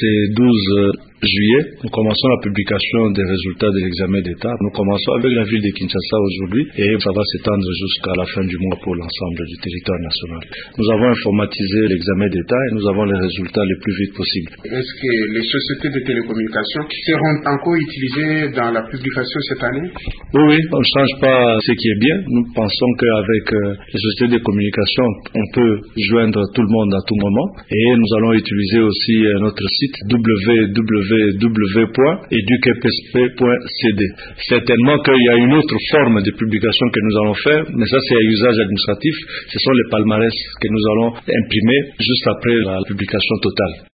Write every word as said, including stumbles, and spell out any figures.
c'est douze juillet, nous commençons la publication des résultats de l'examen d'État. Nous commençons avec la ville de Kinshasa aujourd'hui et ça va s'étendre jusqu'à la fin du mois pour l'ensemble du territoire national. Nous avons informatisé l'examen d'État et nous avons les résultats le plus vite possible. Est-ce que les sociétés de télécommunications seront encore utilisées dans la publication cette année? Oui, oui, on ne change pas ce qui est bien. Nous pensons qu'avec les sociétés de communication, on peut joindre tout le monde à tout moment et nous allons utiliser aussi notre site w w w point educpsp point c d. Certainement qu'il y a une autre forme de publication que nous allons faire, mais ça c'est à usage administratif. Ce sont les palmarès que nous allons imprimer juste après la publication totale.